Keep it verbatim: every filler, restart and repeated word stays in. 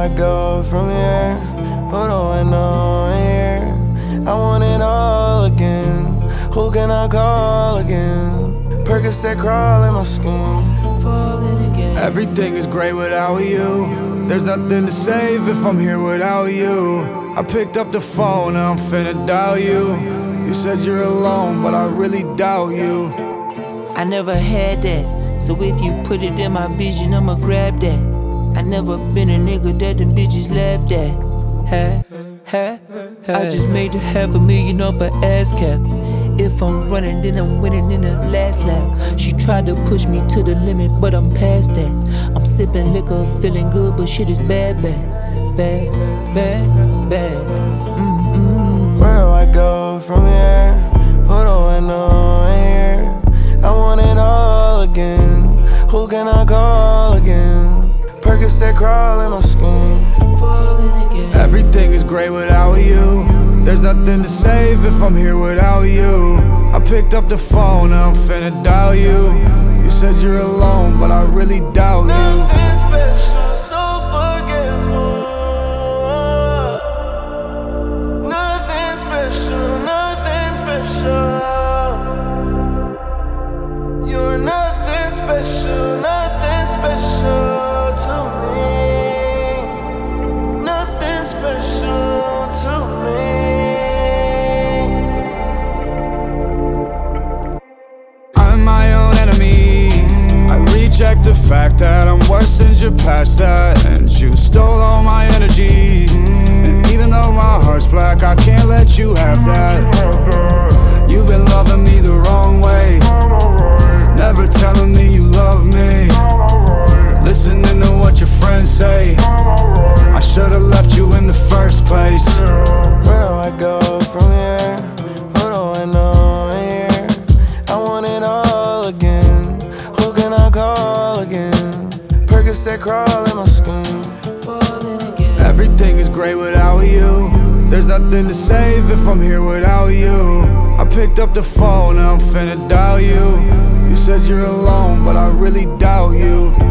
I go from here? Who do I know here? I want it all again. Who can I call again? Percocet crawl in my skin. Falling again. Everything is great without you. There's nothing to save if I'm here without you. I picked up the phone, now I'm finna dial you. You said you're alone, but I really doubt you. I never had that, so if you put it in my vision, I'ma grab that. I never been a nigga that them bitches laughed at. Ha, ha, ha. I just made a half a million off an ass cap. If I'm running, then I'm winning in the last lap. She tried to push me to the limit, but I'm past that. I'm sipping liquor, feeling good, but shit is bad, bad, bad, bad, bad. Mm-mm. Where do I go from here? Who do I know here? I want it all again. Who can I call again? Percocet crawl in my skin. Falling again. Everything is great without you. There's nothing to save if I'm here without you. I picked up the phone, now I'm finna dial you. You said you're alone, but I really doubt you. Nothing special, so forgetful. Nothing special, nothing special. You're nothing special, nothing special to me. Nothing special to me. I'm my own enemy. I reject the fact that I'm worse since you're past that. And you stole all my energy. And even though my heart's black, I can't let you have that. You've been loving me the wrong way, never telling me you love me, listening to what your friends say. I should've left you in the first place. Where do I go from here? Who do I know here? I want it all again. Who can I call again? Percocet crawl in my skin. Falling again. Everything is great without you. There's nothing to save if I'm here without you. I picked up the phone, now I'm finna dial you. You said you're alone, but I really doubt you.